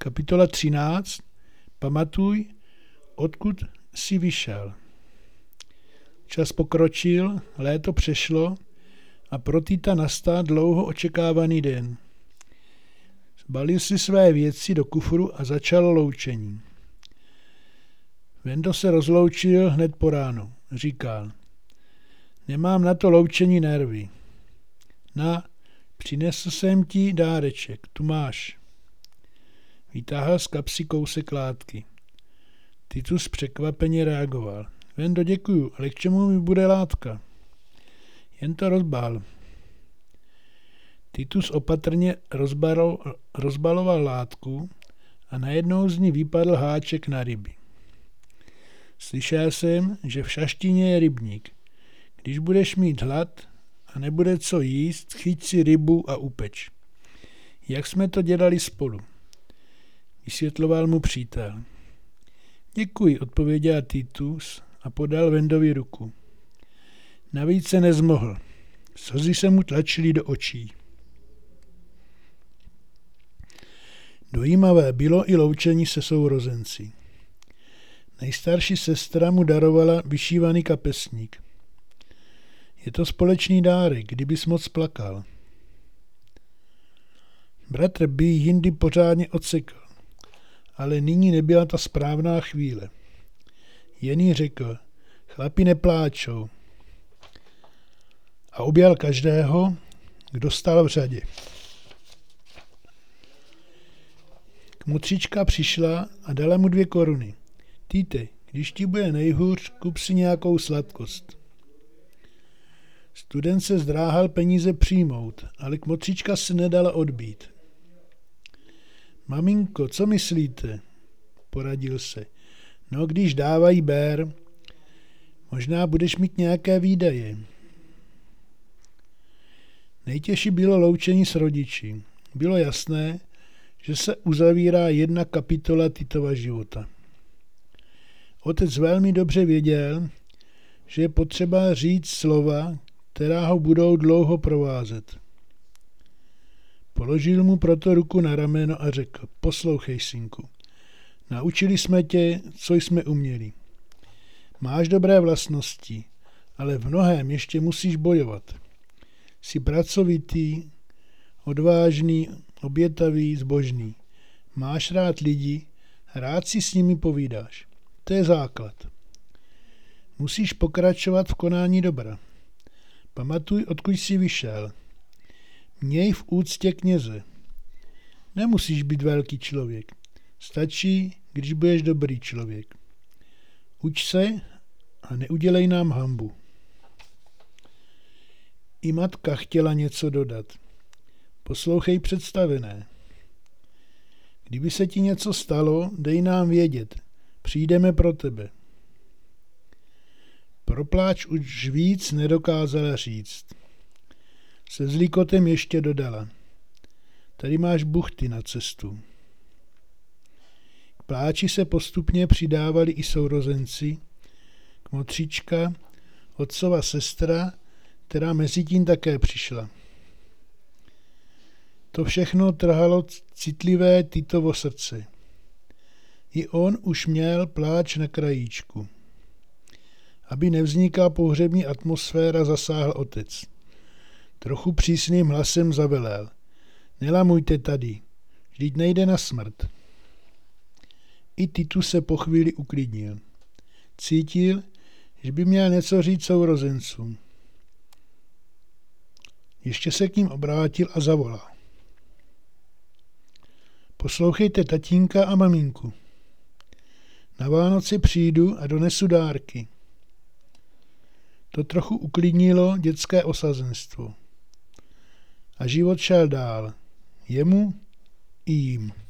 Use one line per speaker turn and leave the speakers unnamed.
Kapitola 13. Pamatuj, odkud jsi vyšel. Čas pokročil, léto přešlo a pro Tita nastal dlouho očekávaný den. Zbalil si své věci do kufru a začalo loučení. Vendo se rozloučil hned po ránu. Říkal, nemám na to loučení nervy. Přinesl jsem ti dáreček, tu máš. Vytáhl z kapsy kousek látky. Titus překvapeně reagoval. Vendo, děkuju, ale k čemu mi bude látka? Jen to rozbal. Titus opatrně rozbaloval látku a najednou z ní vypadl háček na ryby. Slyšel jsem, že v šaštině je rybník. Když budeš mít hlad a nebude co jíst, chyť si rybu a upeč. Jak jsme to dělali spolu? Vysvětloval mu přítel. Děkuji, odpověděl Titus a podal Vendovi ruku. Navíc se nezmohl. Slzy se mu tlačily do očí. Dojímavé bylo i loučení se sourozenci. Nejstarší sestra mu darovala vyšívaný kapesník. Je to společný dárek, kdybys moc plakal. Bratr by ji jindy pořádně odsekl, ale nyní nebyla ta správná chvíle. Jen jí řekl, chlapi nepláčou. A objal každého, kdo stál v řadě. Kmotřička přišla a dala mu 2 koruny. Týte, když ti bude nejhůř, kup si nějakou sladkost. Student se zdráhal peníze přijmout, ale kmotřička se nedala odbít. Maminko, co myslíte? Poradil se. No, když dávají ber, možná budeš mít nějaké výdaje. Nejtěžší bylo loučení s rodiči. Bylo jasné, že se uzavírá jedna kapitola Titova života. Otec velmi dobře věděl, že je potřeba říct slova, která ho budou dlouho provázet. Položil mu proto ruku na rameno a řekl, poslouchej, synku, naučili jsme tě, co jsme uměli. Máš dobré vlastnosti, ale v mnohém ještě musíš bojovat. Jsi pracovitý, odvážný, obětavý, zbožný. Máš rád lidi, rád si s nimi povídáš. To je základ. Musíš pokračovat v konání dobra. Pamatuj, odkud jsi vyšel. Měj v úctě kněze. Nemusíš být velký člověk. Stačí, když budeš dobrý člověk. Uč se a neudělej nám hanbu. I matka chtěla něco dodat. Poslouchej představené. Kdyby se ti něco stalo, dej nám vědět. Přijdeme pro tebe. Propláč už víc nedokázala říct. Se zlíkotem ještě dodala. Tady máš buchty na cestu. K pláči se postupně přidávali i sourozenci, kmotřička, otcova sestra, která mezitím také přišla. To všechno trhalo citlivé Titovo srdce. I on už měl pláč na krajíčku. Aby nevznikla pohřební atmosféra, zasáhl otec. Trochu přísným hlasem zavelel. Nelamujte tady, vždyť nejde na smrt. I Titus se po chvíli uklidnil. Cítil, že by měl něco říct sourozencům. Ještě se k ním obrátil a zavolal. Poslouchejte tatínka a maminku. Na Vánoce přijdu a donesu dárky. To trochu uklidnilo dětské osazenstvo. A život šel dál. Jemu i jim.